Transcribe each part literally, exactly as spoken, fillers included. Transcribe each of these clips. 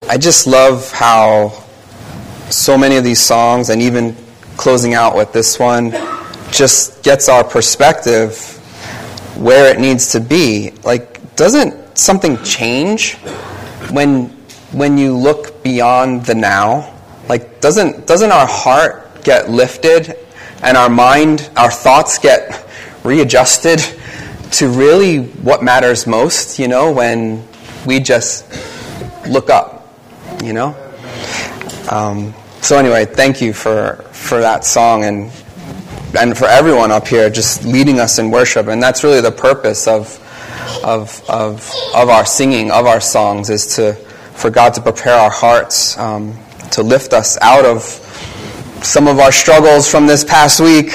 I just love how so many of these songs, and even closing out with this one, just gets our perspective where it needs to be. Like, doesn't something change when when you look beyond the now? Like, doesn't doesn't our heart get lifted and our mind, our thoughts get readjusted to really what matters most, you know, when we just look up, you know? Um, so anyway, thank you for, for that song, and and for everyone up here just leading us in worship. And that's really the purpose of of of of our singing, of our songs, is to for God to prepare our hearts, um, to lift us out of some of our struggles from this past week.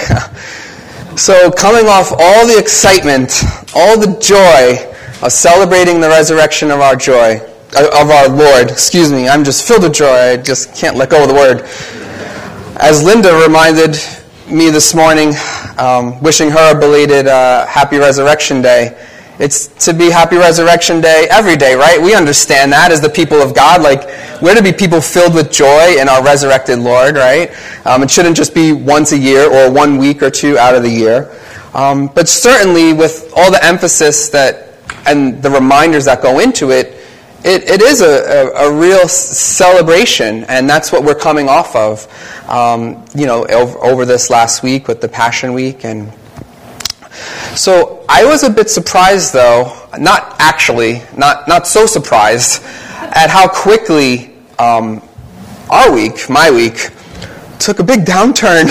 So coming off all the excitement, all the joy of celebrating the resurrection of our joy, of our Lord, excuse me, I'm just filled with joy, I just can't let go of the word. As Linda reminded me this morning, um, wishing her a belated uh, Happy Resurrection Day, it's to be Happy Resurrection Day every day, right? We understand that as the people of God. Like, we're to be people filled with joy in our resurrected Lord, right? Um, it shouldn't just be once a year or one week or two out of the year. Um, but certainly with all the emphasis that and the reminders that go into it, it, it is a, a, a real celebration, and that's what we're coming off of, um, you know, over, over this last week with the Passion Week. And so I was a bit surprised, though, not actually, not not so surprised, at how quickly um, our week, my week, took a big downturn.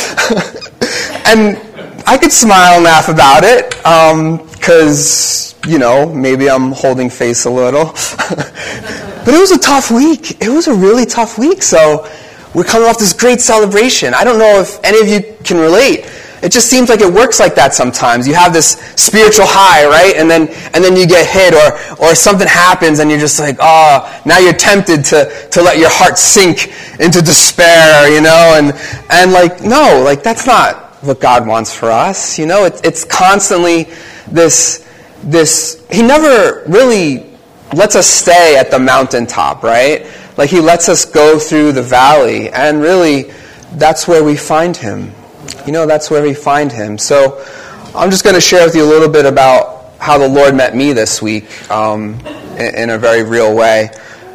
And I could smile and laugh about it, because, um, you know, maybe I'm holding face a little. But it was a tough week. It was a really tough week. So we're coming off this great celebration. I don't know if any of you can relate. It just seems like it works like that sometimes. You have this spiritual high, right? And then and then you get hit, or or something happens and you're just like, oh, now you're tempted to, to let your heart sink into despair, you know? And and like, no, like that's not what God wants for us. You know, it, it's constantly this this He never really lets us stay at the mountaintop, right? Like, He lets us go through the valley, and really that's where we find Him. You know, that's where we find Him. So I'm just going to share with you a little bit about how the Lord met me this week, um, in, in a very real way.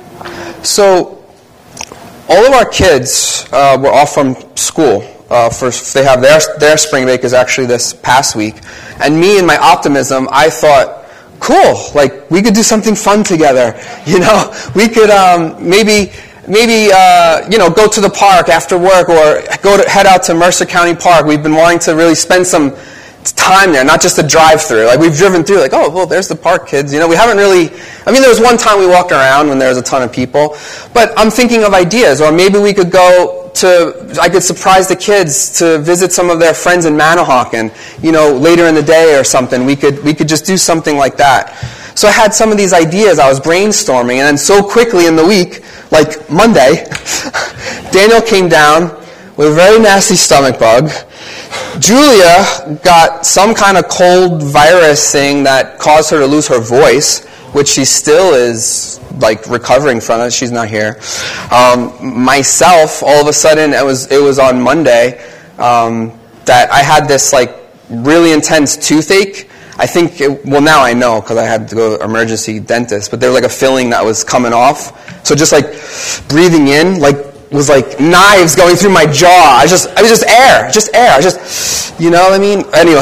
So all of our kids uh, were off from school. Uh, for they have their their spring break is actually this past week, and me and my optimism, I thought, cool, like we could do something fun together. You know, we could um, maybe. Maybe, uh, you know, go to the park after work, or go to head out to Mercer County Park. We've been wanting to really spend some time there, not just a drive-through. Like, we've driven through, like, oh, well, there's the park, kids. You know, we haven't really, I mean, there was one time we walked around when there was a ton of people. But I'm thinking of ideas, or maybe we could go to, I could surprise the kids to visit some of their friends in Manahawkin, you know, later in the day or something. We could, we could just do something like that. So I had some of these ideas, I was brainstorming, and then so quickly in the week, like Monday, Daniel came down with a very nasty stomach bug. Julia got some kind of cold virus thing that caused her to lose her voice, which she still is like recovering from it. She's not here. Um, myself, all of a sudden, it was it was on Monday um, that I had this like really intense toothache. I think, it, well, now I know because I had to go to emergency dentist, but there was like a filling that was coming off. So just like breathing in, like, was like knives going through my jaw. I just, I was just air, just air. I just, you know what I mean? Anyway,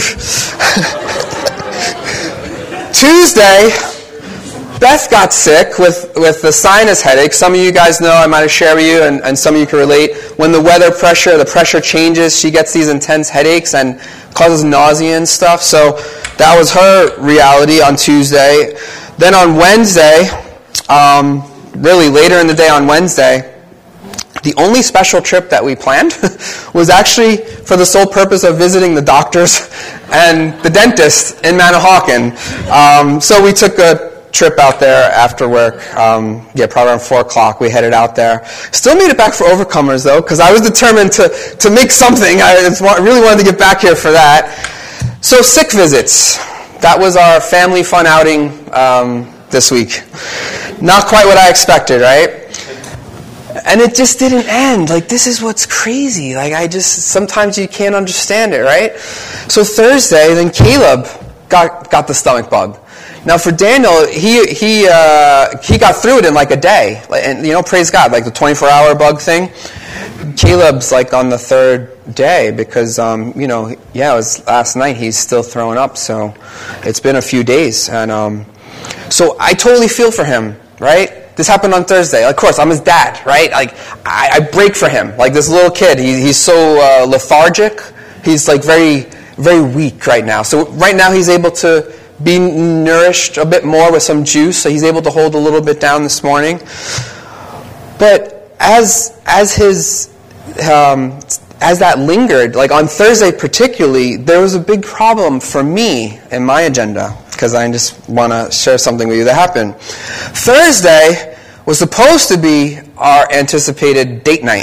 Tuesday, Beth got sick with, with the sinus headache. Some of you guys know, I might have shared with you, and, and some of you can relate. When the weather pressure, the pressure changes, she gets these intense headaches and causes nausea and stuff. So that was her reality on Tuesday. Then on Wednesday, um, really later in the day on Wednesday, the only special trip that we planned was actually for the sole purpose of visiting the doctors and the dentist in Manahawkin. Um, so we took a trip out there after work. Um, yeah, probably around four o'clock we headed out there. Still made it back for Overcomers, though, because I was determined to, to make something. I really wanted to get back here for that. So sick visits. That was our family fun outing um, this week. Not quite what I expected, right? And it just didn't end. Like, this is what's crazy. Like, I just, sometimes you can't understand it, right? So Thursday, then Caleb got got the stomach bug. Now for Daniel, he he uh, he got through it in like a day. And, you know, praise God, like the twenty-four hour bug thing. Caleb's like on the third day because, um, you know, yeah, it was last night. He's still throwing up. So it's been a few days. And um, so I totally feel for him, right? This happened on Thursday. Of course, I'm his dad, right? Like, I, I break for him. Like this little kid, he, he's so uh, lethargic. He's like very, very weak right now. So right now he's able to be nourished a bit more with some juice. So he's able to hold a little bit down this morning. But as as his um, as that lingered, like on Thursday particularly, there was a big problem for me in my agenda. Because I just want to share something with you that happened. Thursday was supposed to be our anticipated date night.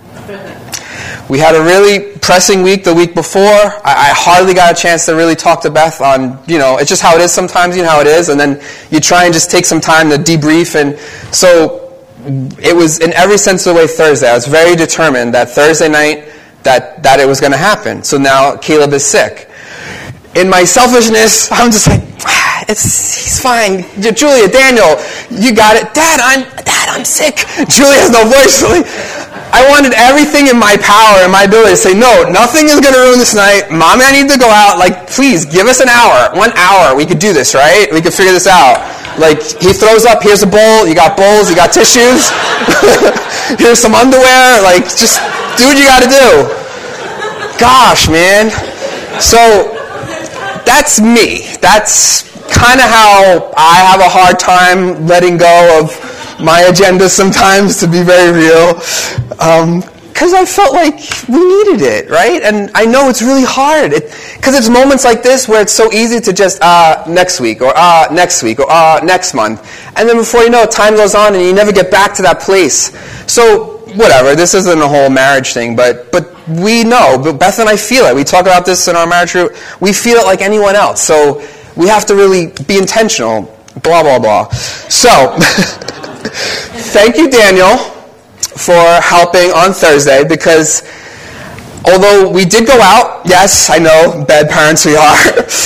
We had a really pressing week the week before. I, I hardly got a chance to really talk to Beth on, you know, it's just how it is sometimes, you know how it is. And then you try and just take some time to debrief. And so it was, in every sense of the way, Thursday. I was very determined that Thursday night that, that it was going to happen. So now Caleb is sick. In my selfishness, I'm just like, ah, it's he's fine. Julia, Daniel, you got it. Dad, I'm Dad, I'm sick. Julia has no voice. Really. I wanted everything in my power and my ability to say, no, nothing is going to ruin this night. Mommy, I need to go out. Like, please, give us an hour. One hour. We could do this, right? We could figure this out. Like, he throws up, here's a bowl. You got bowls, you got tissues. Here's some underwear. Like, just do what you got to do. Gosh, man. So that's me. That's kind of how I have a hard time letting go of my agenda sometimes, to be very real. Because um, I felt like we needed it, right? And I know it's really hard. Because it, it's moments like this where it's so easy to just, uh, next week, or uh, next week, or uh, next month. And then before you know it, time goes on and you never get back to that place. So, whatever, this isn't a whole marriage thing, but but we know, but Beth and I feel it. We talk about this in our marriage group. We feel it like anyone else. So we have to really be intentional, blah, blah, blah. So, thank you, Daniel, for helping on Thursday, because although we did go out, yes, I know, bad parents we are.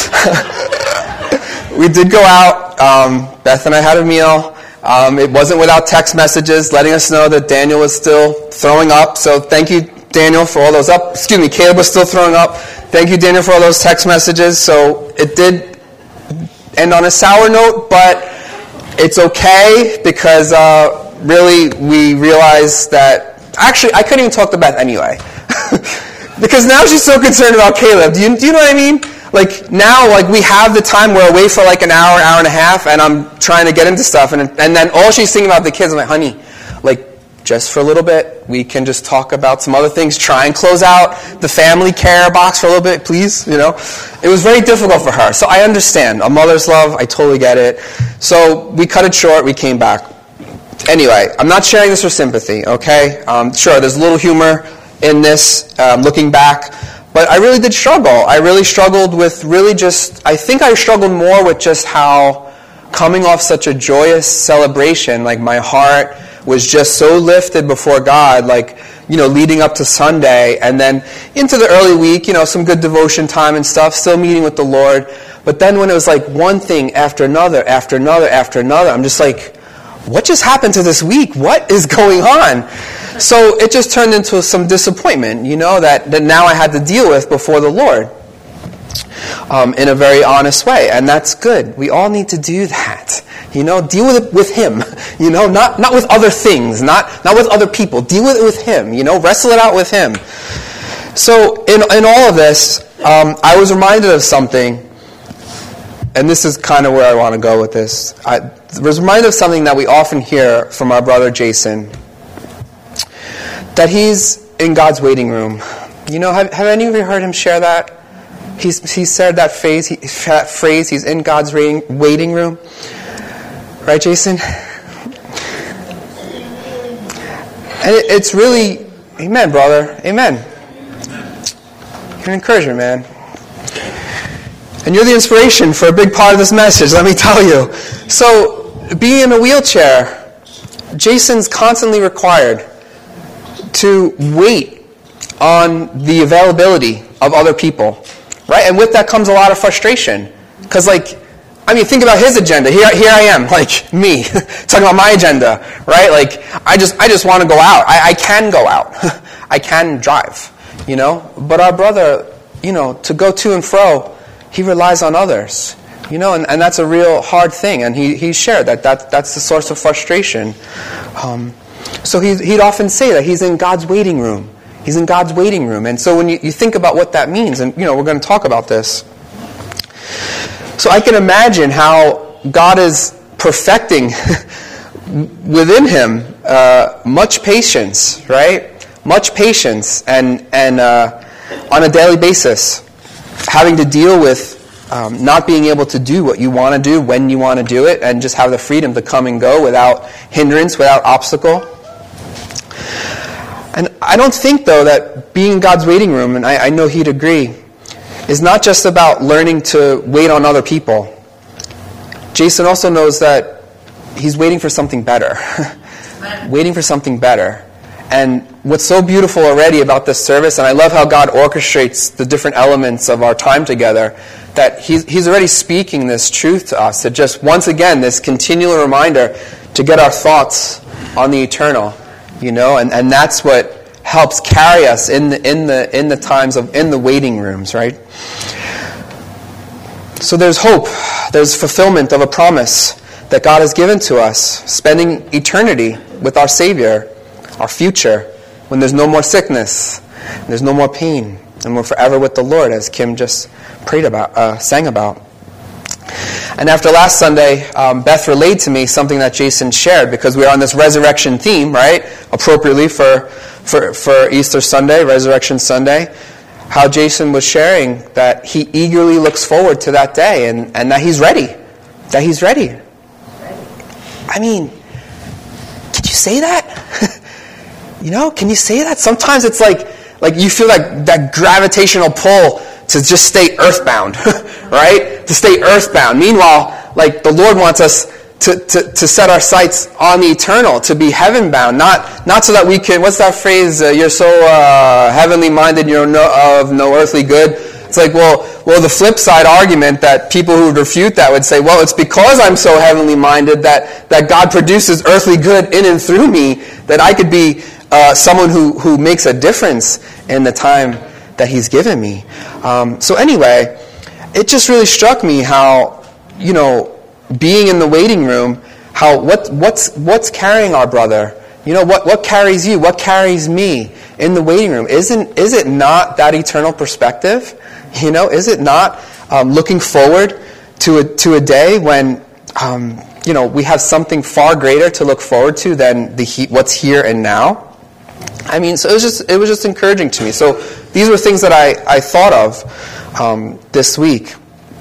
We did go out. Um, Beth and I had a meal. Um, it wasn't without text messages letting us know that Daniel was still throwing up. So thank you, Daniel, for all those up. Excuse me, Caleb was still throwing up. Thank you, Daniel, for all those text messages. So it did end on a sour note, but it's okay because uh, really we realized that actually I couldn't even talk to Beth anyway because now she's so concerned about Caleb. Do you do you know what I mean? Like, now, like, we have the time, we're away for like an hour, hour and a half, and I'm trying to get into stuff, and and then all she's thinking about the kids, I'm like, honey, like, just for a little bit, we can just talk about some other things, try and close out the family care box for a little bit, please, you know? It was very difficult for her, so I understand. A mother's love, I totally get it. So we cut it short, we came back. Anyway, I'm not sharing this for sympathy, okay? Um, sure, there's a little humor in this, um, looking back, but I really did struggle. I really struggled with really just, I think I struggled more with just how coming off such a joyous celebration, like my heart was just so lifted before God, like, you know, leading up to Sunday, and then into the early week, you know, some good devotion time and stuff, still meeting with the Lord. But then when it was like one thing after another, after another, after another, I'm just like, what just happened to this week? What is going on? So it just turned into some disappointment, you know, that, that now I had to deal with before the Lord um, in a very honest way. And that's good. We all need to do that. You know, deal with it with Him. You know, not, not with other things, not, not with other people. Deal with it with Him. You know, wrestle it out with Him. So in, in all of this, um, I was reminded of something, and this is kind of where I want to go with this. I was reminded of something that we often hear from our brother Jason, that he's in God's waiting room. You know, have, have any of you heard him share that? He's he said that phrase, he, that phrase, he's in God's waiting, waiting room. Right, Jason? And it, it's really, amen, brother, amen. You're an encouragement, man. And you're the inspiration for a big part of this message, let me tell you. So, being in a wheelchair, Jason's constantly required to wait on the availability of other people, right? And with that comes a lot of frustration. Because, like, I mean, think about his agenda. Here, here I am, like me, talking about my agenda, right? Like, I just, I just want to go out. I, I can go out. I can drive, you know. But our brother, you know, to go to and fro, he relies on others, you know, and, and that's a real hard thing. And he, he shared that, that that's the source of frustration. Um, so he, he'd often say that he's in God's waiting room. He's in God's waiting room. And so when you, you think about what that means, and, you know, we're going to talk about this. So I can imagine how God is perfecting within him uh, much patience, right? Much patience, and and uh, on a daily basis, having to deal with um, not being able to do what you want to do when you want to do it, and just have the freedom to come and go without hindrance, without obstacle. And I don't think, though, that being in God's waiting room, and I, I know he'd agree, is not just about learning to wait on other people. Jason also knows that he's waiting for something better. Waiting for something better. And what's so beautiful already about this service, and I love how God orchestrates the different elements of our time together, that he's, he's already speaking this truth to us, that just once again, this continual reminder to get our thoughts on the eternal, you know, and, and that's what helps carry us in the in the in the times of in the waiting rooms, right? So there's hope, there's fulfillment of a promise that God has given to us, spending eternity with our Savior, our future, when there's no more sickness, there's no more pain, and we're forever with the Lord, as Kim just prayed about, uh, sang about. And after last Sunday, um, Beth relayed to me something that Jason shared, because we're on this resurrection theme, right? Appropriately for, for, for Easter Sunday, Resurrection Sunday. How Jason was sharing that he eagerly looks forward to that day, and, and that he's ready. That he's ready. I mean, can you say that? You know, can you say that? Sometimes it's like, like you feel like that gravitational pull to just stay earthbound, right? To stay earthbound. Meanwhile, like the Lord wants us to, to, to set our sights on the eternal, to be heaven-bound, not not so that we can, what's that phrase, uh, you're so uh, heavenly minded, you're no, of no earthly good. It's like, well, well, the flip side argument that people who would refute that would say, well, it's because I'm so heavenly minded that, that God produces earthly good in and through me, that I could be uh, someone who, who makes a difference in the time that he's given me. Um, so anyway, it just really struck me how, you know, being in the waiting room, how what what's what's carrying our brother? You know, what, what carries you? What carries me in the waiting room? Isn't is it not that eternal perspective? You know, is it not um, looking forward to a to a day when um, you know, we have something far greater to look forward to than the he, what's here and now? I mean, so it was just it was just encouraging to me. So these were things that I, I thought of um, this week.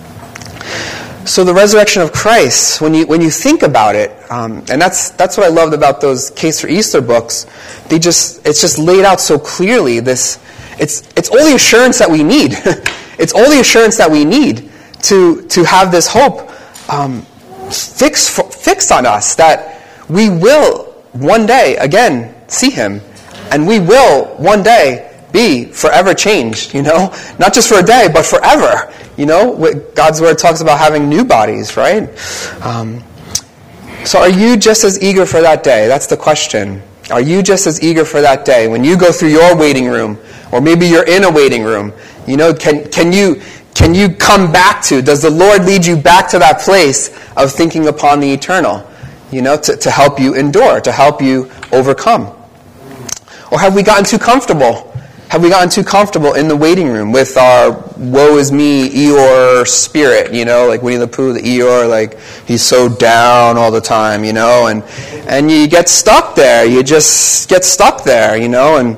So the resurrection of Christ, when you when you think about it, um, and that's that's what I loved about those Case for Easter books. They just it's just laid out so clearly. This it's it's all the assurance that we need. It's all the assurance that we need to to have this hope um, fixed fixed on us, that we will one day again see Him, and we will one day be forever changed. You know, not just for a day, but forever. You know, God's Word talks about having new bodies, right? Um, so are you just as eager for that day? That's the question. Are you just as eager for that day? When you go through your waiting room, or maybe you're in a waiting room, you know, can can you can you come back to, does the Lord lead you back to that place of thinking upon the eternal, you know, to, to help you endure, to help you overcome? Or have we gotten too comfortable? Have we gotten too comfortable in the waiting room with our woe is me Eeyore spirit, you know, like Winnie the Pooh, the Eeyore, like he's so down all the time, you know, and and you get stuck there. You just get stuck there, you know. And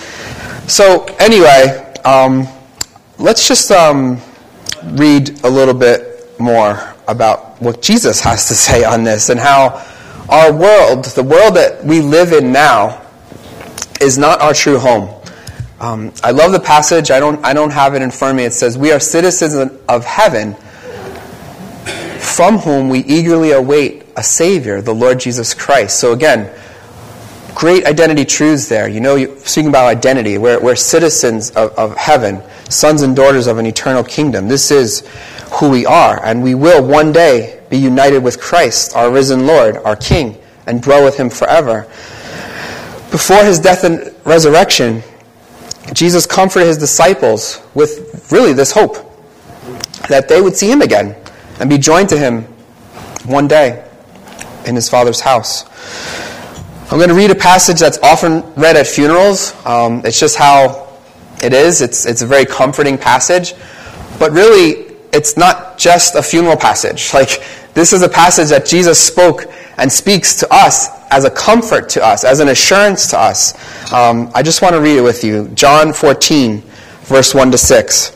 so anyway, um, let's just um, read a little bit more about what Jesus has to say on this, and how our world, the world that we live in now, is not our true home. Um, I love the passage. I don't I don't have it in front of me. It says, "We are citizens of heaven, from whom we eagerly await a Savior, the Lord Jesus Christ. So again, great identity truths there. You know, you, speaking about identity, we're, we're citizens of, of heaven, sons and daughters of an eternal kingdom. This is who we are, and we will one day be united with Christ, our risen Lord, our King, and dwell with Him forever. Before His death and resurrection, Jesus comforted His disciples with really this hope, that they would see Him again and be joined to Him one day in His Father's house. I'm going to read a passage that's often read at funerals. Um, it's just how it is. It's, it's a very comforting passage. But really, it's not just a funeral passage. Like, this is a passage that Jesus spoke and speaks to us as a comfort to us, as an assurance to us. Um, I just want to read it with you. John fourteen, verse one to six.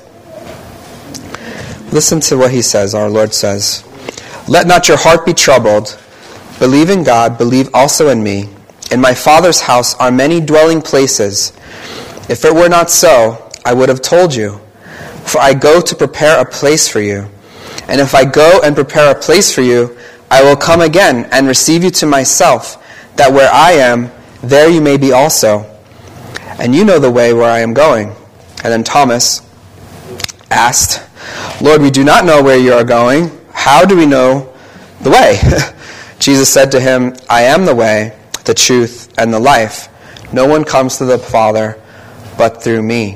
Listen to what He says, our Lord says. "Let not your heart be troubled. Believe in God, believe also in me. In my Father's house are many dwelling places. If it were not so, I would have told you. For I go to prepare a place for you. And if I go and prepare a place for you, I will come again and receive you to myself, that where I am, there you may be also. And you know the way where I am going." And then Thomas asked, "Lord, we do not know where you are going. How do we know the way?" Jesus said to him, "I am the way, the truth, and the life. No one comes to the Father but through me."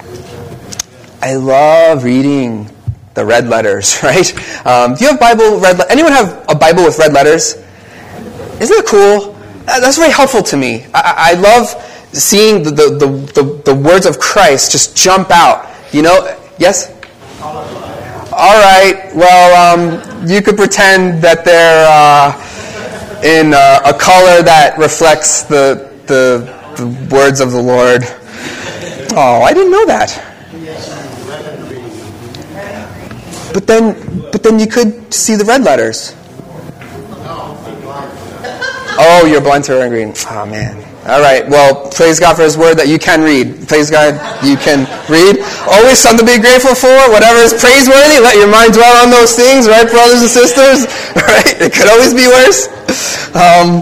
I love reading the red letters, right? Um, do you have Bible red? Le- Anyone have a Bible with red letters? Isn't that cool? That's very helpful to me. I, I love seeing the, the, the, the, the words of Christ just jump out. You know? Yes? All right. Well, um, you could pretend that they're uh, in uh, a color that reflects the, the the words of the Lord. Oh, I didn't know that. But then, but then you could see the red letters. Oh, you're blind to red and green. Oh, man. All right. Well, praise God for His word that you can read. Praise God, you can read. Always something to be grateful for. Whatever is praiseworthy, let your mind dwell on those things, right, brothers and sisters? Right? It could always be worse. Um,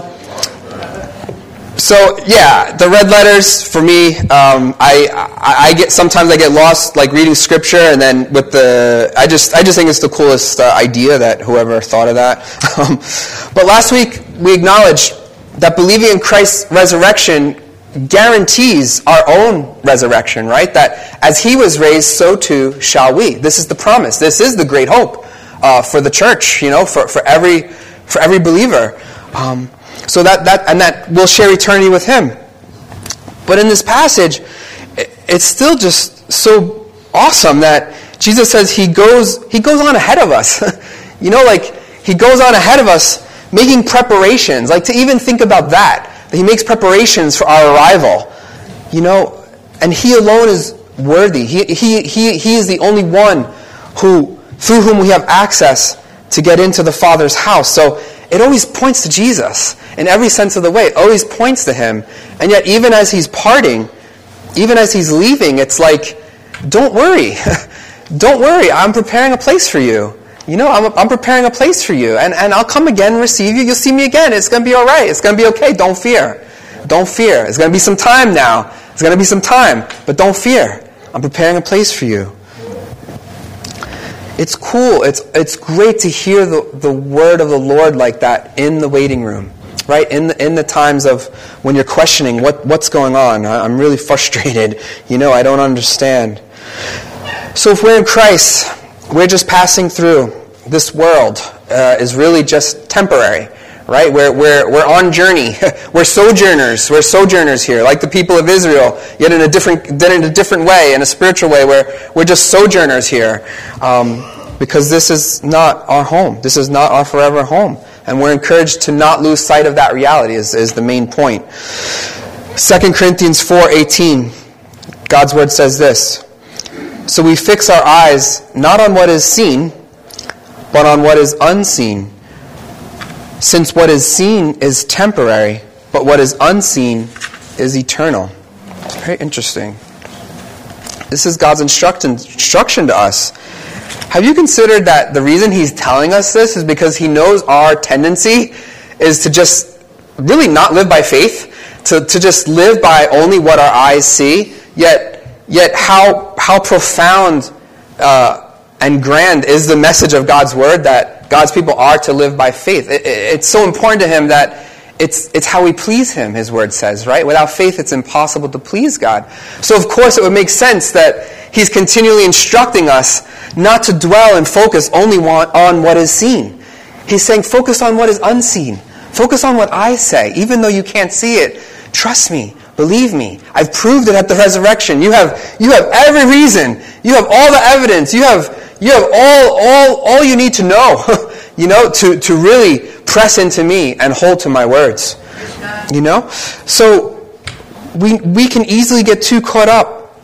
So yeah, the red letters for me, um, I, I I get sometimes I get lost like reading scripture, and then with the I just I just think it's the coolest uh, idea that whoever thought of that. Um, but last week we acknowledged that believing in Christ's resurrection guarantees our own resurrection, right? That as He was raised, so too shall we. This is the promise. This is the great hope uh, for the church, you know, for for every for every believer. Um, So that, that and that we'll share eternity with Him. But in this passage, it's still just so awesome that Jesus says He goes He goes on ahead of us. You know, like He goes on ahead of us, making preparations. Like to even think about that, that He makes preparations for our arrival. You know, and He alone is worthy. He He He He is the only one who through whom we have access to get into the Father's house. So it always points to Jesus in every sense of the way. It always points to Him. And yet even as He's parting, even as He's leaving, it's like, don't worry. Don't worry. I'm preparing a place for you. You know, I'm, I'm preparing a place for you. And, and I'll come again and receive you. You'll see me again. It's going to be all right. It's going to be okay. Don't fear. Don't fear. It's going to be some time now. It's going to be some time. But don't fear. I'm preparing a place for you. It's cool. It's it's great to hear the, the word of the Lord like that in the waiting room, right? In the, in the times of when you're questioning what, what's going on. I'm really frustrated. You know, I don't understand. So if we're in Christ, we're just passing through. This world uh, is really just temporary, right? We're we're we're on journey. We're sojourners. We're sojourners here, like the people of Israel, yet in a different, then in a different way, in a spiritual way, where we're just sojourners here, um, because this is not our home. This is not our forever home, and we're encouraged to not lose sight of that reality. Is is the main point. Second Corinthians four eighteen, God's word says this: "So we fix our eyes not on what is seen, but on what is unseen. Since what is seen is temporary, but what is unseen is eternal." It's very interesting. This is God's instruction instruction to us. have you considered that the reason he's telling us this is because he knows our tendency is to just really not live by faith, to, to just live by only what our eyes see, yet yet how how profound uh, and grand is the message of God's word that God's people are to live by faith. It, it, it's so important to him that it's it's how we please him, his word says, right? Without faith, it's impossible to please God. So of course it would make sense that he's continually instructing us not to dwell and focus only on what is seen. He's saying focus on what is unseen. Focus on what I say, even though you can't see it. Trust me. Believe me. I've proved it at the resurrection. You have you have every reason. You have all the evidence. You have you have all all all you need to know, you know, to, to really press into me and hold to my words. You know? So we we can easily get too caught up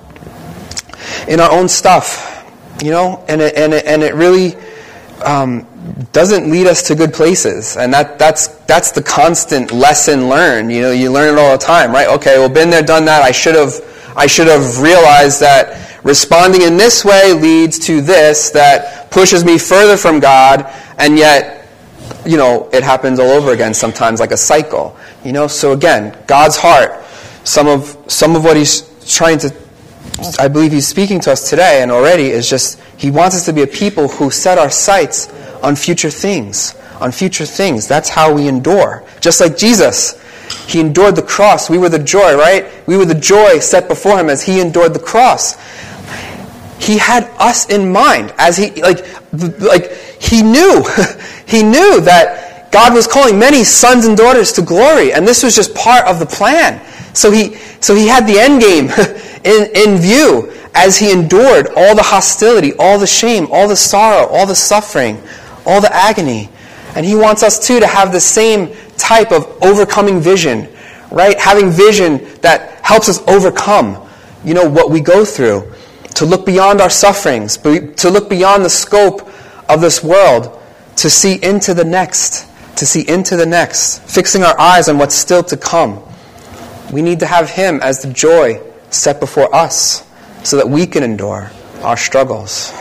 in our own stuff, you know, and it, and it, and it really um, doesn't lead us to good places, and that that's that's the constant lesson learned. You know, you learn it all the time, right? Okay, well, been there, done that. I should have I should have realized that responding in this way leads to this that pushes me further from God, and yet, you know, it happens all over again sometimes, like a cycle. You know, so again, God's heart. Some of some of what He's trying to, I believe He's speaking to us today and already, is just He wants us to be a people who set our sights on future things, on future things. That's how we endure. Just like Jesus, He endured the cross. We were the joy, right? We were the joy set before Him as He endured the cross. He had us in mind as He, like, like He knew, He knew that God was calling many sons and daughters to glory, and this was just part of the plan. So He, so He had the end game in, in view as He endured all the hostility, all the shame, all the sorrow, all the suffering, all the agony. And He wants us too to have the same type of overcoming vision, right? Having vision that helps us overcome, you know, what we go through, to look beyond our sufferings, to look beyond the scope of this world, to see into the next, to see into the next, fixing our eyes on what's still to come. We need to have Him as the joy set before us so that we can endure our struggles.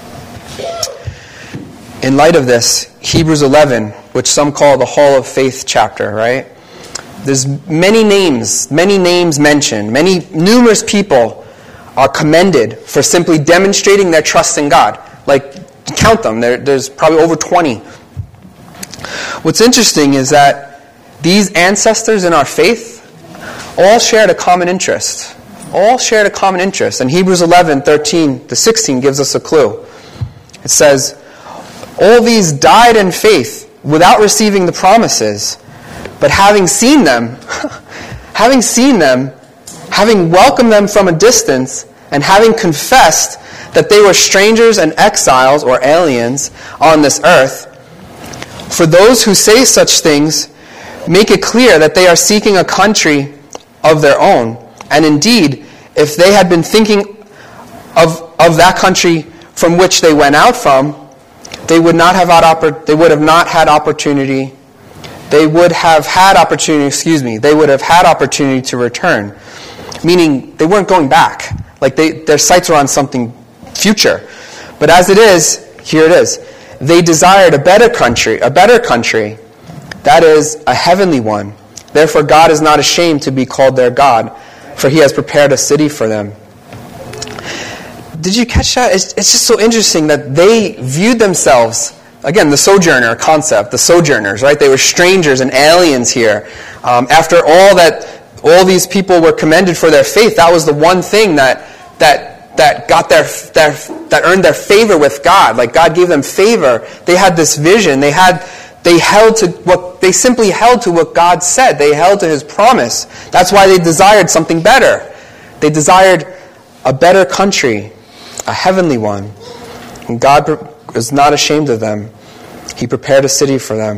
In light of this, Hebrews eleven, which some call the Hall of Faith chapter, right? There's many names, many names mentioned. Many, numerous people are commended for simply demonstrating their trust in God. Like, count them. There, there's probably over twenty. What's interesting is that these ancestors in our faith all shared a common interest. All shared a common interest. And Hebrews eleven, thirteen to sixteen gives us a clue. It says, all these died in faith without receiving the promises, but having seen them, having seen them, having welcomed them from a distance, and having confessed that they were strangers and exiles or aliens on this earth, for those who say such things make it clear that they are seeking a country of their own. And indeed, if they had been thinking of, of that country from which they went out from, they would not have had oppor- they would have not had opportunity. They would have had opportunity, excuse me, they would have had opportunity to return. Meaning they weren't going back. Like they, their sights were on something future. But as it is, here it is. They desired a better country, a better country, that is, a heavenly one. Therefore God is not ashamed to be called their God, for He has prepared a city for them. Did you catch that? It's, it's just so interesting that they viewed themselves, again, the sojourner concept, the sojourners, right? They were strangers and aliens here. Um, after all that, all these people were commended for their faith, that was the one thing that that that got their, their that earned their favor with God. Like God gave them favor. They had this vision. They had they held to what they simply held to what God said. They held to His promise. That's why they desired something better. They desired a better country, a heavenly one. And God was not ashamed of them. He prepared a city for them.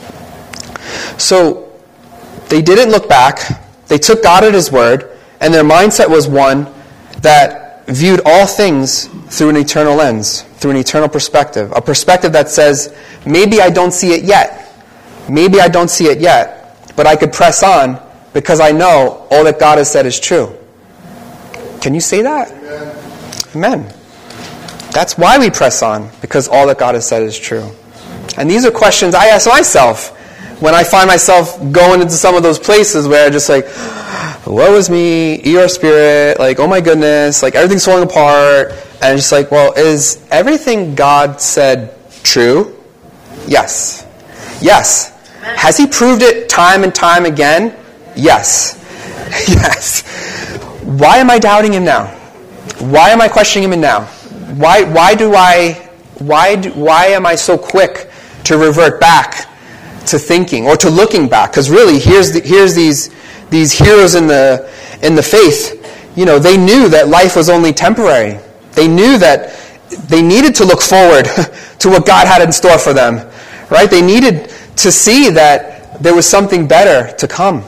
So they didn't look back. They took God at His word, and their mindset was one that viewed all things through an eternal lens, through an eternal perspective. A perspective that says, maybe I don't see it yet. Maybe I don't see it yet, but I could press on because I know all that God has said is true. Can you say that? Amen. Amen. That's why we press on, because all that God has said is true. And these are questions I ask myself when I find myself going into some of those places where I'm just like, woe is me, your spirit, like, oh my goodness, like everything's falling apart. And it's just like, well, is everything God said true? Yes. Yes. Has he proved it time and time again? Yes. Yes. Why am I doubting him now? Why am I questioning him now? Why why do I why do, why am I so quick to revert back to thinking or to looking back? Because really, here's the, here's these these heroes in the in the faith. You know, they knew that life was only temporary. They knew that they needed to look forward to what God had in store for them. Right? They needed to see that there was something better to come.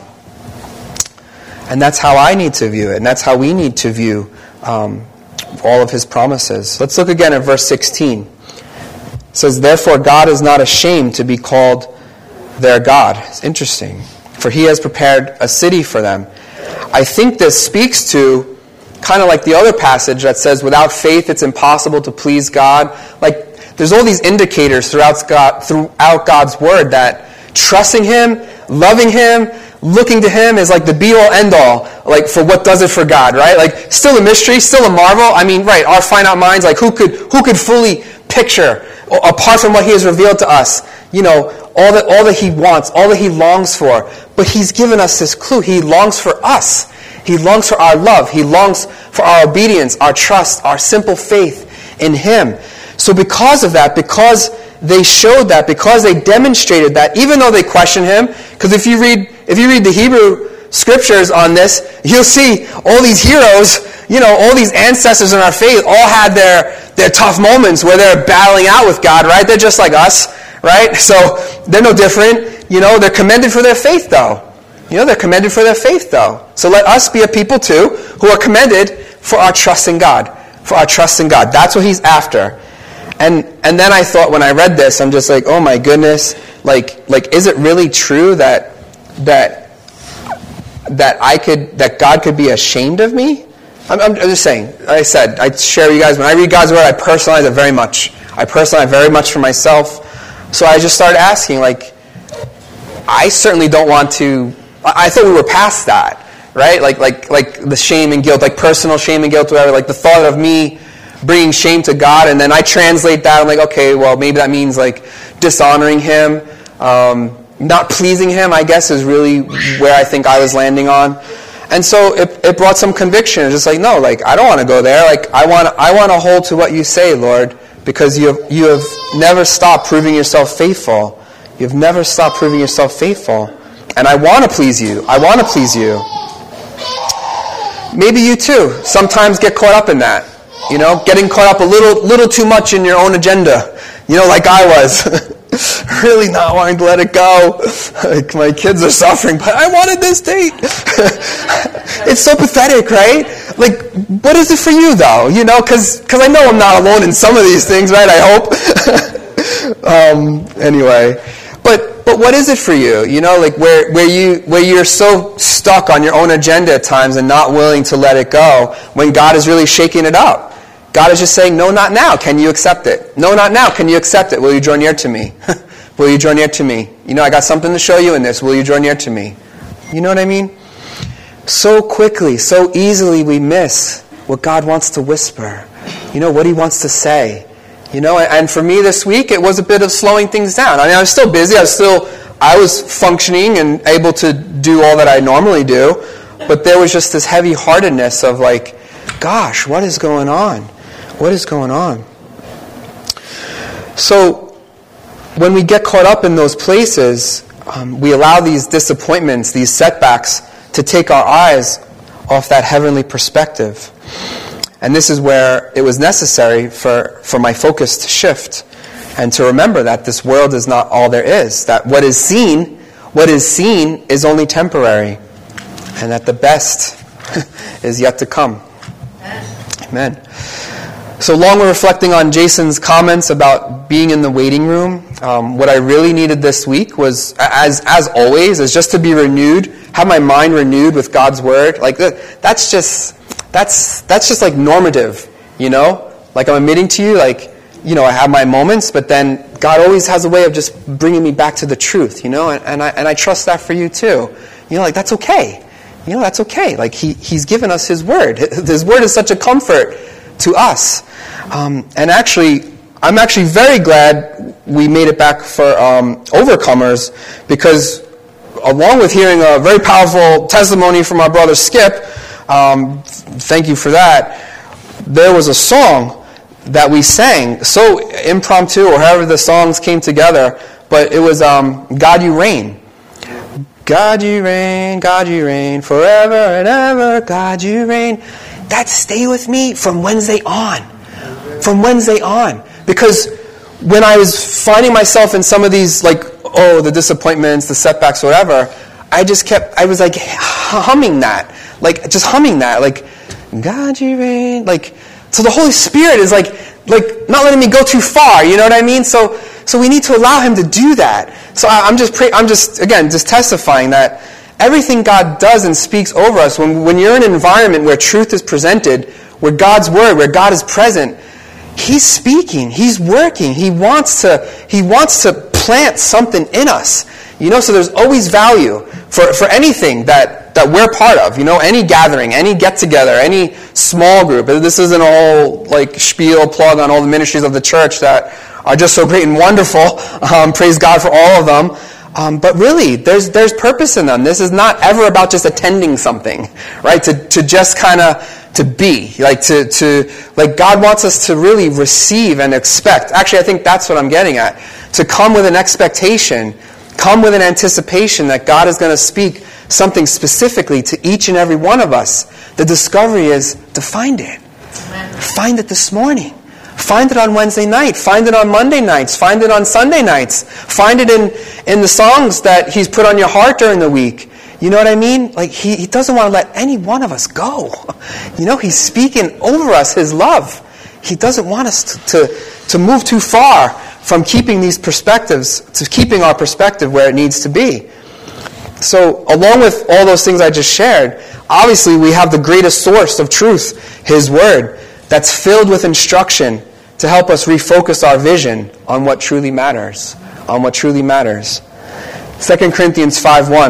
And that's how I need to view it. And that's how we need to view um, all of his promises. Let's look again at verse sixteen. It says, therefore God is not ashamed to be called their God. It's interesting. For he has prepared a city for them. I think this speaks to kind of like the other passage that says, without faith it's impossible to please God. Like, there's all these indicators throughout God, throughout God's word that trusting him, loving him, looking to him is like the be-all, end-all, like for what does it for God, right? Like, still a mystery, still a marvel. I mean, right, our finite minds, like who could who could fully picture, apart from what he has revealed to us, you know, all that all that he wants, all that he longs for. But he's given us this clue. He longs for us. He longs for our love. He longs for our obedience, our trust, our simple faith in him. So because of that, because they showed that, because they demonstrated that, even though they questioned him, because if you read if you read the Hebrew scriptures on this, you'll see all these heroes, you know, all these ancestors in our faith all had their, their tough moments where they're battling out with God, right? They're just like us, right? So they're no different. You know, they're commended for their faith, though. You know, they're commended for their faith, though. So let us be a people, too, who are commended for our trust in God. For our trust in God. That's what he's after. And and then I thought, when I read this, I'm just like, oh my goodness, like like is it really true that that that I could that God could be ashamed of me? I'm, I'm just saying. Like I said, I share with you guys, when I read God's word, I personalize it very much. I personalize it very much for myself. So I just started asking, like, I certainly don't want to. I, I thought we were past that, right? Like like like the shame and guilt, like personal shame and guilt, whatever. Like the thought of me bringing shame to God, and then I translate that. I'm like, okay, well, maybe that means like dishonoring him, um, not pleasing him, I guess, is really where I think I was landing on. And so it, it brought some conviction. It's just like, no, like I don't want to go there. Like I want, I want to hold to what you say, Lord, because you have, you have never stopped proving yourself faithful. You've never stopped proving yourself faithful, and I want to please you. I want to please you. Maybe you too sometimes get caught up in that. You know, getting caught up a little little too much in your own agenda. You know, like I was. Really not wanting to let it go. Like, my kids are suffering, but I wanted this date. It's so pathetic, right? Like, what is it for you, though? You know, because because I know I'm not alone in some of these things, right? I hope. um, anyway. But but what is it for you? You know, like where, where you where you're so stuck on your own agenda at times and not willing to let it go when God is really shaking it up. God is just saying, no, not now. Can you accept it? No, not now. Can you accept it? Will you draw near to me? Will you draw near to me? You know, I got something to show you in this. Will you draw near to me? You know what I mean? So quickly, so easily we miss what God wants to whisper. You know, what he wants to say. You know, and for me this week, it was a bit of slowing things down. I mean, I was still busy. I was still, I was functioning and able to do all that I normally do. But there was just this heavy-heartedness of like, gosh, what is going on? What is going on? So, when we get caught up in those places, um, we allow these disappointments, these setbacks, to take our eyes off that heavenly perspective. And this is where it was necessary for, for my focus to shift and to remember that this world is not all there is. That what is seen, what is seen is only temporary. And that the best is yet to come. Amen. So long we're reflecting on Jason's comments about being in the waiting room. Um, what I really needed this week was, as as always, is just to be renewed, have my mind renewed with God's word. Like that's just that's that's just like normative, you know. like I'm admitting to you, like, you know, I have my moments, but then God always has a way of just bringing me back to the truth, you know, and, and I and I trust that for you too. You know, like, that's okay. You know, that's okay. Like, he, he's given us his word. His word is such a comfort to us. Um, and actually, I'm actually very glad we made it back for um, Overcomers, because along with hearing a very powerful testimony from our brother Skip, um, thank you for that, there was a song that we sang, so impromptu, or however the songs came together, but it was um, God You Reign. God you reign, God you reign, forever and ever, God you reign. That stay with me from Wednesday on. From Wednesday on. Because when I was finding myself in some of these, like, oh, the disappointments, the setbacks, whatever, I just kept, I was like humming that. Like, just humming that. Like, God you reign. Like, so the Holy Spirit is like, like not letting me go too far, you know what I mean? So so we need to allow him to do that. So I, I'm just, pray, I'm just, again, just testifying that everything God does and speaks over us, when, when you're in an environment where truth is presented, where God's word, where God is present, he's speaking, he's working, he wants to, he wants to plant something in us. You know, so there's always value for, for anything that, that we're part of. You know, any gathering, any get-together, any small group. This isn't a whole, like, spiel plug on all the ministries of the church that are just so great and wonderful. Um, praise God for all of them. Um, but really, there's there's purpose in them. This is not ever about just attending something, right? To to just kind of to be, like to to like God wants us to really receive and expect. Actually, I think that's what I'm getting at. To come with an expectation, come with an anticipation that God is going to speak something specifically to each and every one of us. The discovery is to find it. Amen. Find it this morning. Find it on Wednesday night. Find it on Monday nights. Find it on Sunday nights. Find it in, in the songs that he's put on your heart during the week. You know what I mean? Like, he, he doesn't want to let any one of us go. You know, he's speaking over us his love. He doesn't want us to, to, to move too far from keeping these perspectives, to keeping our perspective where it needs to be. So, along with all those things I just shared, obviously we have the greatest source of truth, his word, that's filled with instruction to help us refocus our vision on what truly matters. On what truly matters. Second Corinthians five one.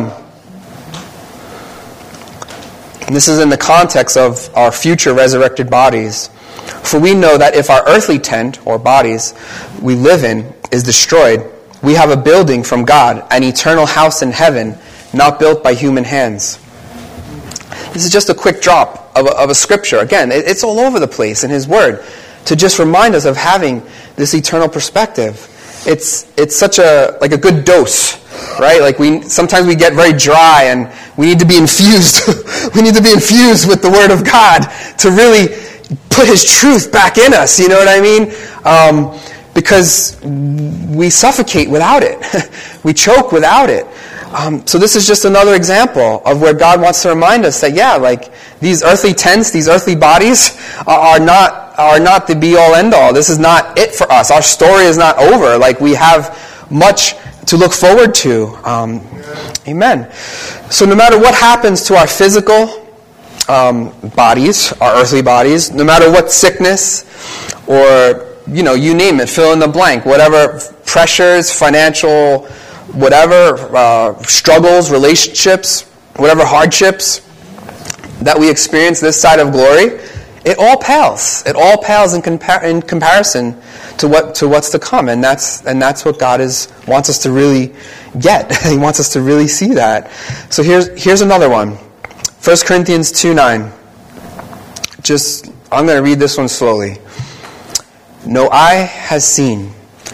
And this is in the context of our future resurrected bodies. For we know that if our earthly tent, or bodies, we live in, is destroyed, we have a building from God, an eternal house in heaven, not built by human hands. This is just a quick drop of a, of a scripture. Again, it, it's all over the place in his word to just remind us of having this eternal perspective. It's it's such a like a good dose, right? Like we sometimes we get very dry and we need to be infused. we need to be infused with the word of God to really put his truth back in us. You know what I mean? Um, because we suffocate without it. We choke without it. Um, so this is just another example of where God wants to remind us that, yeah, like these earthly tents, these earthly bodies are, are not are not the be-all, end-all. This is not it for us. Our story is not over. Like, we have much to look forward to. Um, amen. So no matter what happens to our physical um, bodies, our earthly bodies, no matter what sickness or, you know, you name it, fill in the blank, whatever pressures, financial whatever, uh, struggles, relationships, whatever hardships that we experience this side of glory, it all pales. It all pales in, compar- in comparison to what to what's to come, and that's and that's what God is wants us to really get. He wants us to really see that. So here's here's another one, First Corinthians two nine. Just I'm going to read this one slowly. No eye has seen.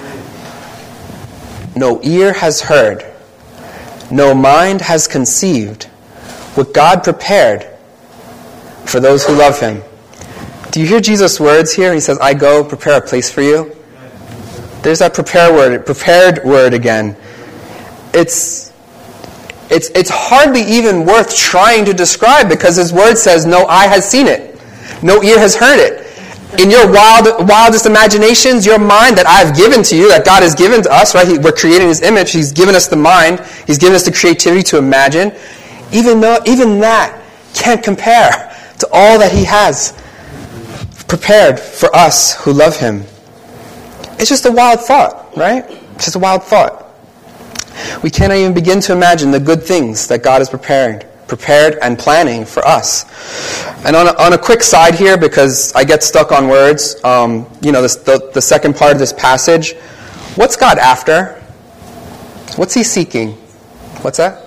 No ear has heard, no mind has conceived what God prepared for those who love him. Do you hear Jesus' words here? He says, I go prepare a place for you. There's that prepare word, prepared word again. It's, it's, it's hardly even worth trying to describe because his word says, no eye has seen it, no ear has heard it. In your wild, wildest imaginations, your mind that I've given to you, that God has given to us, right? He, we're creating his image. He's given us the mind. He's given us the creativity to imagine. Even though, even that can't compare to all that he has prepared for us who love him. It's just a wild thought, right? It's just a wild thought. We cannot even begin to imagine the good things that God is preparing, prepared and planning for us. And on a, on a quick side here, because I get stuck on words, um, you know, this, the, the second part of this passage, what's God after? What's he seeking? What's that?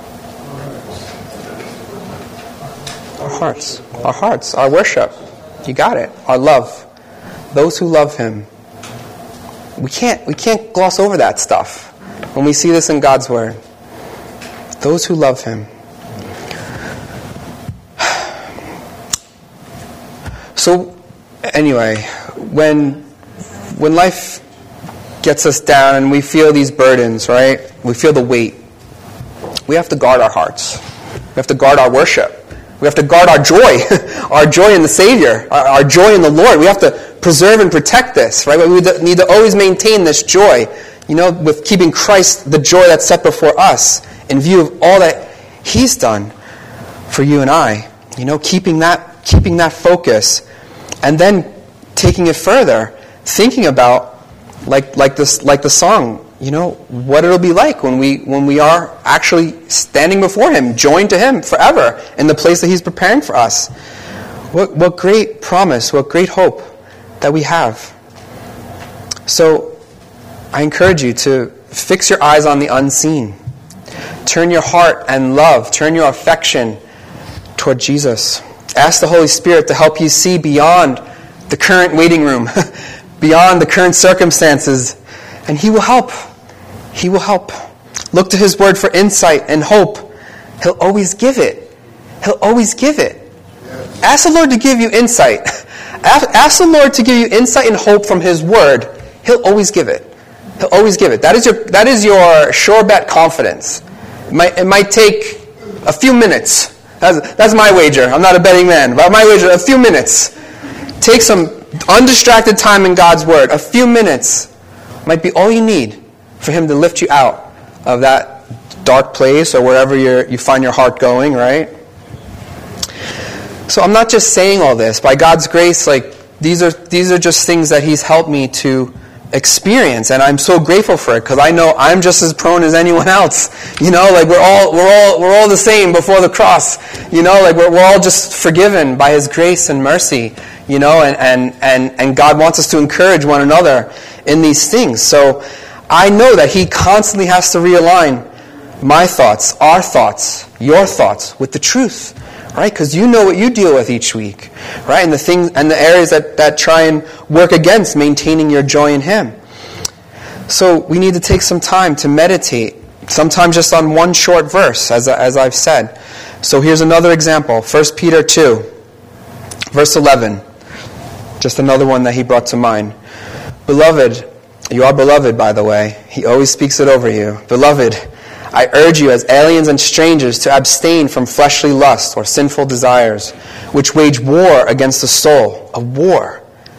Our hearts. Our hearts. Our worship. You got it. Our love. Those who love him. We can't, we can't gloss over that stuff when we see this in God's word. Those who love him. So, anyway, when when life gets us down and we feel these burdens, right? We feel the weight. We have to guard our hearts. We have to guard our worship. We have to guard our joy, our joy in the Savior, our, our joy in the Lord. We have to preserve and protect this, right? We need to always maintain this joy, you know, with keeping Christ, the joy that's set before us, in view of all that he's done for you and I. You know, keeping that, keeping that focus, and then taking it further, thinking about, like like this, like the song, you know, what it'll be like when we when we are actually standing before him, joined to him forever in the place that he's preparing for us. What what great promise, what great hope that we have. So I encourage you to fix your eyes on the unseen. Turn your heart and love, turn your affection toward Jesus. Ask the Holy Spirit to help you see beyond the current waiting room, beyond the current circumstances, and he will help. He will help. Look to his word for insight and hope. He'll always give it. He'll always give it. Ask the Lord to give you insight. Ask the Lord to give you insight and hope from his word. He'll always give it. He'll always give it. That is your that is your sure bet confidence. It might, it might take a few minutes. That's, that's my wager. I'm not a betting man. But my wager, a few minutes. Take some undistracted time in God's word. A few minutes might be all you need for him to lift you out of that dark place or wherever you're, you find your heart going, right? So I'm not just saying all this. By God's grace, like these are these are just things that he's helped me to experience, and I'm so grateful for it because I know I'm just as prone as anyone else. You know, like we're all we're all we're all the same before the cross. You know, like we're we're all just forgiven by his grace and mercy. You know, and and and and God wants us to encourage one another in these things. So I know that he constantly has to realign my thoughts, our thoughts, your thoughts with the truth. Right? Because you know what you deal with each week. Right? And the things and the areas that, that try and work against maintaining your joy in him. So we need to take some time to meditate. Sometimes just on one short verse, as, as I've said. So here's another example. First Peter two, verse eleven. Just another one that he brought to mind. Beloved, you are beloved, by the way. He always speaks it over you. Beloved, I urge you as aliens and strangers to abstain from fleshly lust or sinful desires, which wage war against the soul. A war.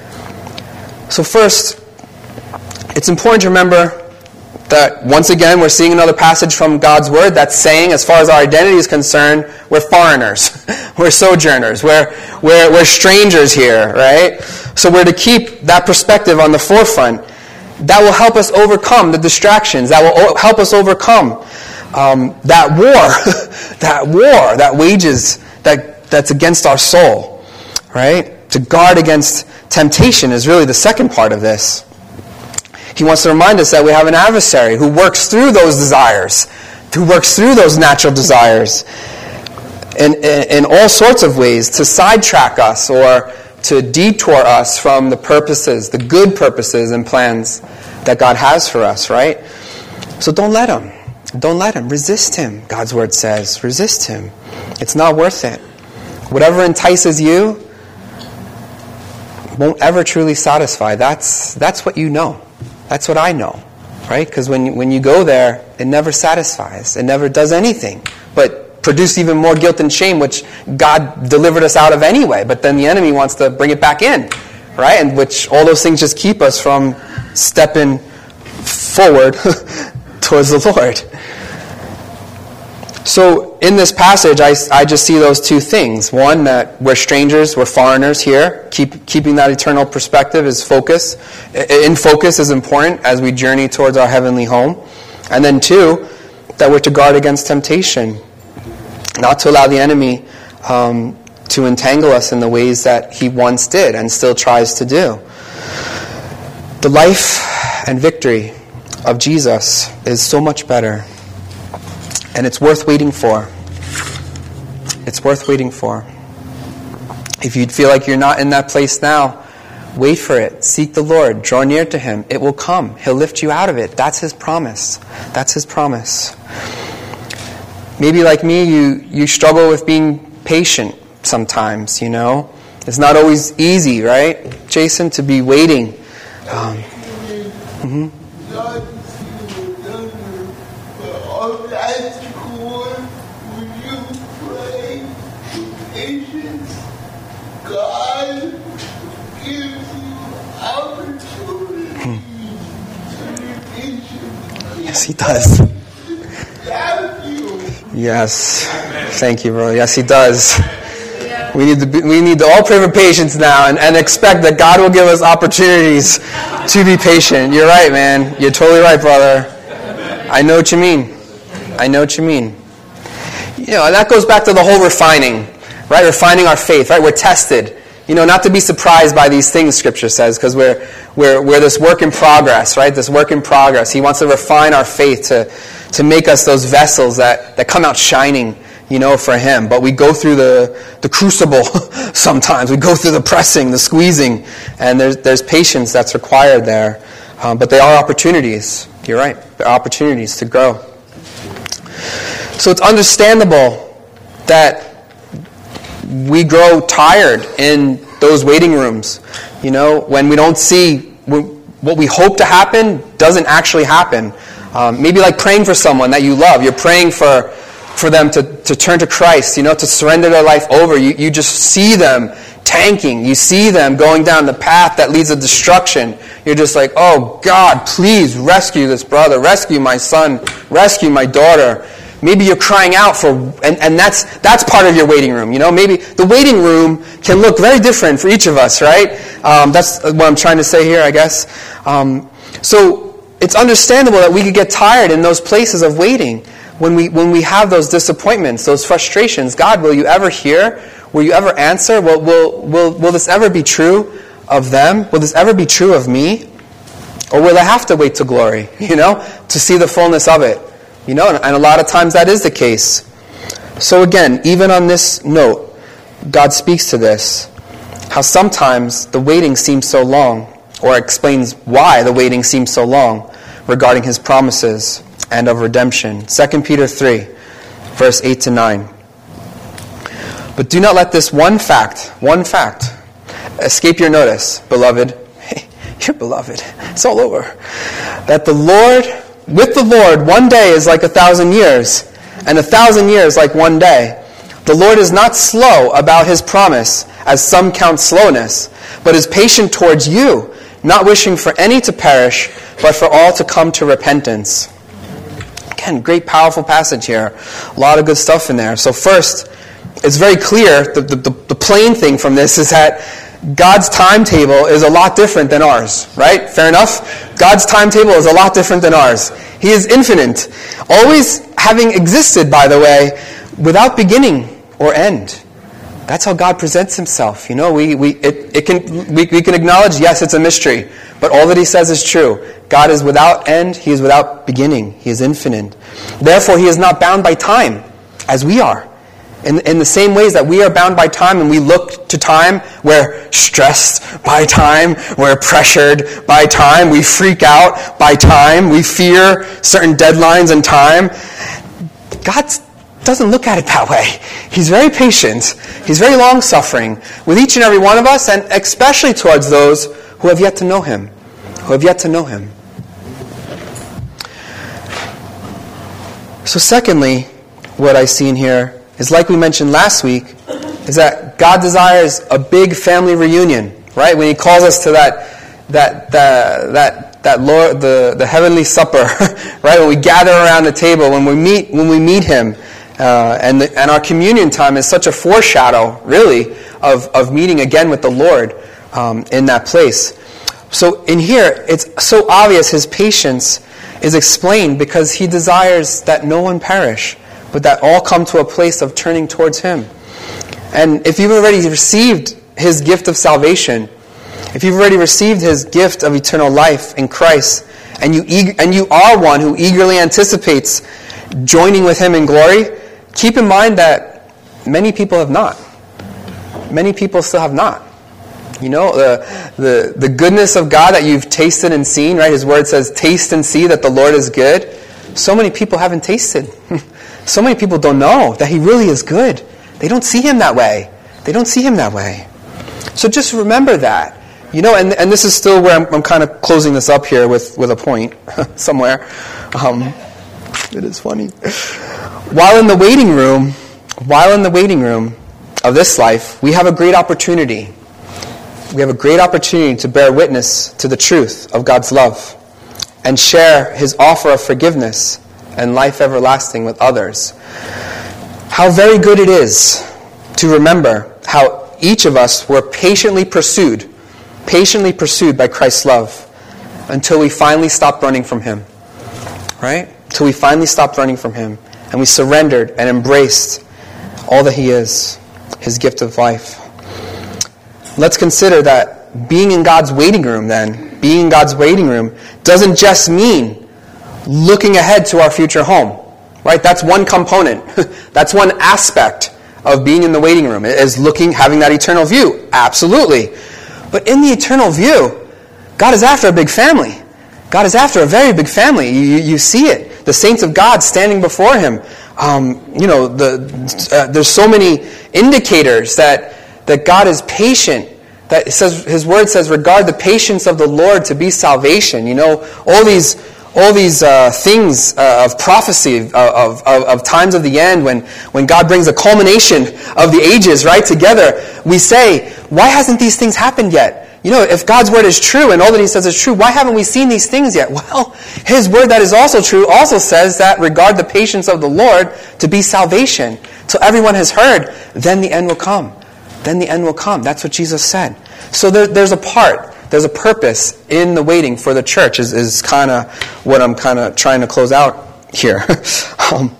So first, it's important to remember that once again we're seeing another passage from God's Word that's saying, as far as our identity is concerned, we're foreigners, we're sojourners, we're, we're, we're strangers here, right? So we're to keep that perspective on the forefront. That will help us overcome the distractions. That will help us overcome um, that war, that war that wages, that, that's against our soul, right? To guard against temptation is really the second part of this. He wants to remind us that we have an adversary who works through those desires, who works through those natural desires in, in, in all sorts of ways to sidetrack us or to detour us from the purposes, the good purposes and plans that God has for us, right? So don't let him. Don't let him. Resist him, God's word says. Resist him. It's not worth it. Whatever entices you won't ever truly satisfy. That's that's what you know. That's what I know, right? Because when you, when you go there, it never satisfies. It never does anything but produce even more guilt and shame, which God delivered us out of anyway. But then the enemy wants to bring it back in, right? And which all those things just keep us from stepping forward towards the Lord. So in this passage, I, I just see those two things. One, that we're strangers, we're foreigners here. Keep, keeping that eternal perspective is focus. In focus is important as we journey towards our heavenly home. And then two, that we're to guard against temptation. Not to allow the enemy um, to entangle us in the ways that he once did and still tries to do. The life and victory of Jesus is so much better. And it's worth waiting for. It's worth waiting for. If you feel like you're not in that place now, wait for it. Seek the Lord. Draw near to Him. It will come. He'll lift you out of it. That's His promise. That's His promise. Maybe like me, you, you struggle with being patient sometimes, you know. It's not always easy, right, Jason, to be waiting. Um, mm-hmm. Yes, He does. Yes. Thank you, bro. Yes, He does. We need to be, we need to all pray for patience now and, and expect that God will give us opportunities to be patient. You're right, man. You're totally right, brother. I know what you mean. I know what you mean. You know, and that goes back to the whole refining, right? Refining our faith, right? We're tested. You know, not to be surprised by these things, Scripture says, because we're, we're, we're this work in progress, right? This work in progress. He wants to refine our faith to, to make us those vessels that, that come out shining, you know, for Him. But we go through the, the crucible sometimes. We go through the pressing, the squeezing, and there's, there's patience that's required there. Um, but they are opportunities. You're right. They're opportunities to grow. So it's understandable that we grow tired in those waiting rooms. You know, when we don't see what we hope to happen doesn't actually happen. Um, maybe like praying for someone that you love. You're praying for for them to, to turn to Christ, you know, to surrender their life over. You, you just see them tanking. You see them going down the path that leads to destruction. You're just like, oh, God, please rescue this brother. Rescue my son. Rescue my daughter. Maybe you're crying out for, and, and that's that's part of your waiting room. You know, maybe the waiting room can look very different for each of us, right? Um, that's what I'm trying to say here, I guess. Um, so it's understandable that we could get tired in those places of waiting when we when we have those disappointments, those frustrations. God, will you ever hear? Will you ever answer? Will will will will this ever be true of them? Will this ever be true of me? Or will I have to wait to glory? You know, to see the fullness of it. You know, and a lot of times that is the case. So again, even on this note, God speaks to this, how sometimes the waiting seems so long, or explains why the waiting seems so long regarding His promises and of redemption. Second Peter three, verse eight to nine. But do not let this one fact, one fact, escape your notice, beloved. You're beloved. It's all over. That the Lord... With the Lord, one day is like a thousand years, and a thousand years like one day. The Lord is not slow about His promise, as some count slowness, but is patient towards you, not wishing for any to perish, but for all to come to repentance. Again, great powerful passage here. A lot of good stuff in there. So first, it's very clear, the, the, the plain thing from this is that God's timetable is a lot different than ours, right? Fair enough? God's timetable is a lot different than ours. He is infinite, always having existed, by the way, without beginning or end. That's how God presents Himself. You know, we we it, it can we, we can acknowledge, yes, it's a mystery, but all that He says is true. God is without end, He is without beginning, He is infinite. Therefore, He is not bound by time, as we are. In, in the same ways that we are bound by time and we look to time, we're stressed by time, we're pressured by time, we freak out by time, we fear certain deadlines and time. God doesn't look at it that way. He's very patient. He's very long-suffering with each and every one of us, and especially towards those who have yet to know Him, who have yet to know Him. So secondly, what I see in here is, like we mentioned last week, is that God desires a big family reunion, right? When He calls us to that that that that that Lord, the, the heavenly supper, right? When we gather around the table, when we meet when we meet Him, Uh, and, the, and our communion time is such a foreshadow, really, of, of meeting again with the Lord um, in that place. So in here, it's so obvious his patience is explained because he desires that no one perish, but that all come to a place of turning towards him. And if you've already received his gift of salvation, if you've already received his gift of eternal life in Christ, and you eag- and you are one who eagerly anticipates joining with him in glory, keep in mind that many people have not. Many people still have not. You know, the, the, the goodness of God that you've tasted and seen, right? His word says, taste and see that the Lord is good. So many people haven't tasted. So many people don't know that he really is good. They don't see him that way. They don't see him that way. So just remember that. You know, and, and this is still where I'm, I'm kind of closing this up here with, with a point somewhere. Um, it is funny. While in the waiting room, while in the waiting room of this life, we have a great opportunity. We have a great opportunity to bear witness to the truth of God's love and share his offer of forgiveness and life everlasting with others. How very good it is to remember how each of us were patiently pursued, patiently pursued by Christ's love until we finally stopped running from him. Right? Until we finally stopped running from him and we surrendered and embraced all that he is, his gift of life. Let's consider that being in God's waiting room then, being in God's waiting room doesn't just mean looking ahead to our future home. Right? That's one component. That's one aspect of being in the waiting room, is looking, having that eternal view. Absolutely. But in the eternal view, God is after a big family. God is after a very big family. You, you, you see it. The saints of God standing before him. Um, you know, the, uh, there's so many indicators that that God is patient. That it says, his word says, regard the patience of the Lord to be salvation. You know, all these all these uh, things uh, of prophecy, of, of, of times of the end, when, when God brings a culmination of the ages, right, together, we say, why hasn't these things happened yet? You know, if God's word is true and all that he says is true, why haven't we seen these things yet? Well, his word that is also true also says that regard the patience of the Lord to be salvation. Till everyone has heard, then the end will come. Then the end will come. That's what Jesus said. So there, there's a part, there's a purpose in the waiting for the church is, is kind of what I'm kind of trying to close out here. um,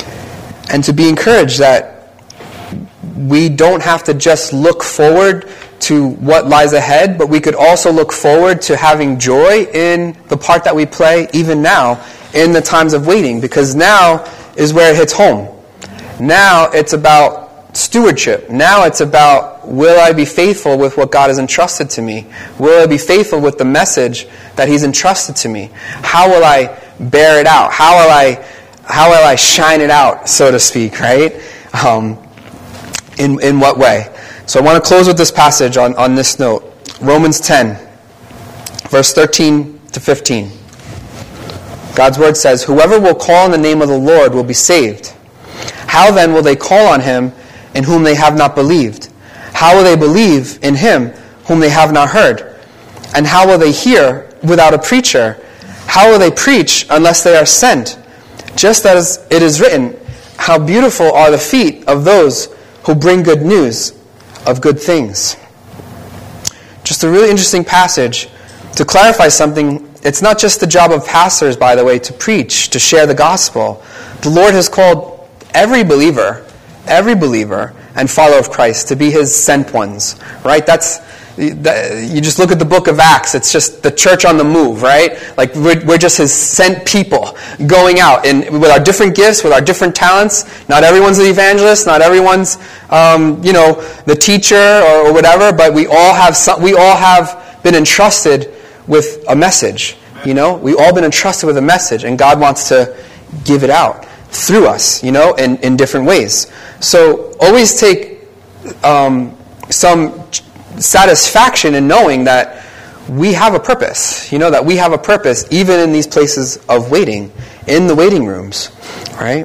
and to be encouraged that we don't have to just look forward to what lies ahead, but we could also look forward to having joy in the part that we play even now in the times of waiting, because now is where it hits home. Now it's about stewardship. Now it's about, will I be faithful with what God has entrusted to me? Will I be faithful with the message that he's entrusted to me? How will I bear it out? How will I how will I shine it out, so to speak, right? Um, in, in what way? So I want to close with this passage on, on this note. Romans ten, verse thirteen to fifteen. God's word says, whoever will call on the name of the Lord will be saved. How then will they call on him in whom they have not believed? How will they believe in him whom they have not heard? And how will they hear without a preacher? How will they preach unless they are sent? Just as it is written, how beautiful are the feet of those who bring good news of good things. Just a really interesting passage to clarify something. It's not just the job of pastors, by the way, to preach, to share the gospel. The Lord has called every believer every believer and follower of Christ to be his sent ones, right? That's, you just look at the book of Acts, it's just the church on the move, right? Like we're, we're just his sent people going out and with our different gifts, with our different talents. Not everyone's the evangelist, not everyone's, um, you know, the teacher or, or whatever, but we all have some, we all have been entrusted with a message, you know? We've all been entrusted with a message, and God wants to give it out through us, you know, in, in different ways. So always take um, some satisfaction in knowing that we have a purpose, you know, that we have a purpose even in these places of waiting, in the waiting rooms, right?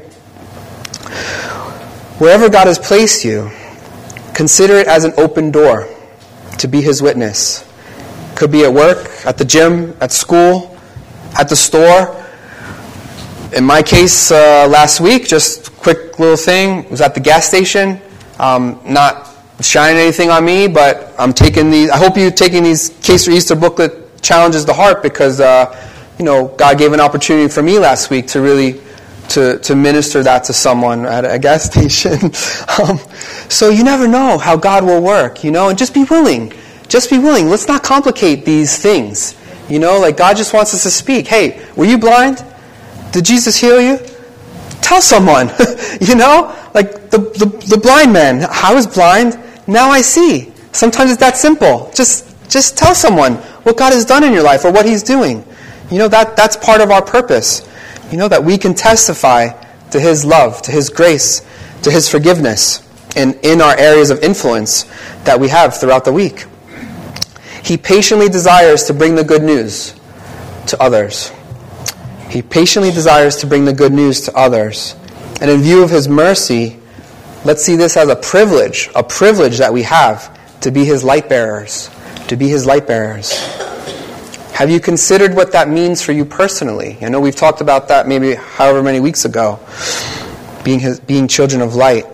Wherever God has placed you, consider it as an open door to be his witness. Could be at work, at the gym, at school, at the store. in my case, uh, last week, just quick little thing, was at the gas station. Um, not shining anything on me, but I'm taking these. I hope you're taking these Case for Easter booklet challenges to heart, because uh, you know, God gave an opportunity for me last week to really to to minister that to someone at a gas station. um, so you never know how God will work, you know, and just be willing. Just be willing. Let's not complicate these things. You know, like God just wants us to speak. Hey, were you blind? Did Jesus heal you? Tell someone. You know, like the, the the blind man. I was blind. Now I see. Sometimes it's that simple. Just just tell someone what God has done in your life or what He's doing. You know, that that's part of our purpose. You know, that we can testify to His love, to His grace, to His forgiveness in, in our areas of influence that we have throughout the week. He patiently desires to bring the good news to others. He patiently desires to bring the good news to others. And in view of His mercy, let's see this as a privilege, a privilege that we have to be His light bearers, to be His light bearers. Have you considered what that means for you personally? I know we've talked about that maybe however many weeks ago, being his, being children of light.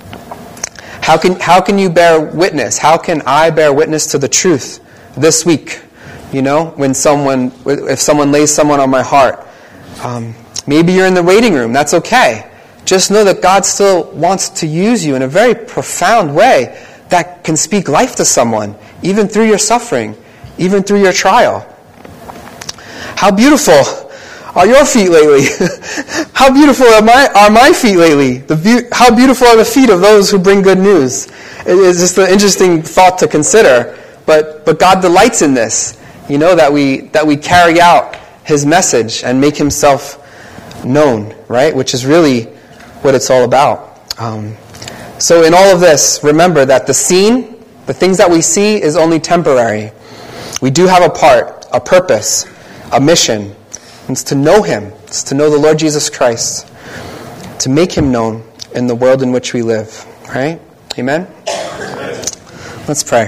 How can how can you bear witness? How can I bear witness to the truth this week? You know, when someone, if someone lays someone on my heart, um, maybe you're in the waiting room. That's okay. Just know that God still wants to use you in a very profound way that can speak life to someone, even through your suffering, even through your trial. How beautiful are your feet lately? How beautiful are my are my feet lately? The be- how beautiful are the feet of those who bring good news? It is just an interesting thought to consider. But but God delights in this, you know, that we that we carry out His message and make Himself known, right? Which is really what it's all about. Um, so in all of this, remember that the scene, the things that we see, is only temporary. We do have a part, a purpose, a mission. It's to know Him. It's to know the Lord Jesus Christ. To make Him known in the world in which we live. Right? Amen? Let's pray.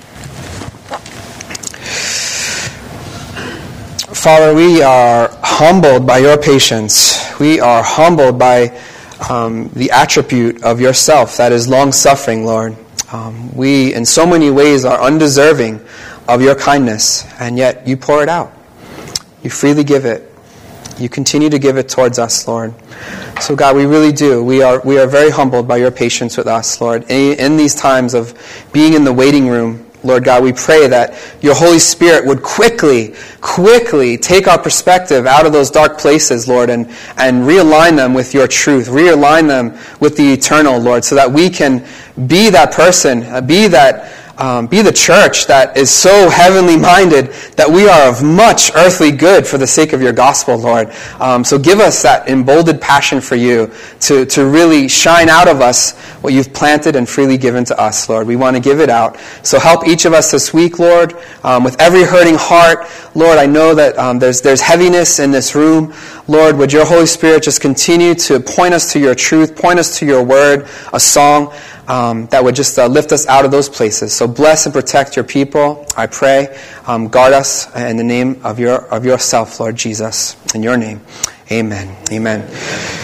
Father, we are humbled by your patience. We are humbled by um, the attribute of yourself that is long-suffering, Lord. Um, we, in so many ways, are undeserving of your kindness, and yet you pour it out. You freely give it. You continue to give it towards us, Lord. So God, we really do. We are we are very humbled by your patience with us, Lord. In, in these times of being in the waiting room, Lord God, we pray that your Holy Spirit would quickly, quickly take our perspective out of those dark places, Lord, and, and realign them with your truth, realign them with the eternal, Lord, so that we can be that person, be that Um, be the church that is so heavenly minded that we are of much earthly good for the sake of your gospel, Lord. Um, so give us that emboldened passion for you to, to really shine out of us what you've planted and freely given to us, Lord. We want to give it out. So help each of us this week, Lord, um, with every hurting heart. Lord, I know that um, there's there's heaviness in this room. Lord, would your Holy Spirit just continue to point us to your truth, point us to your word, a song Um, that would just uh, lift us out of those places. So bless and protect your people, I pray. Um, guard us in the name of your of yourself, Lord Jesus. In your name, amen. Amen.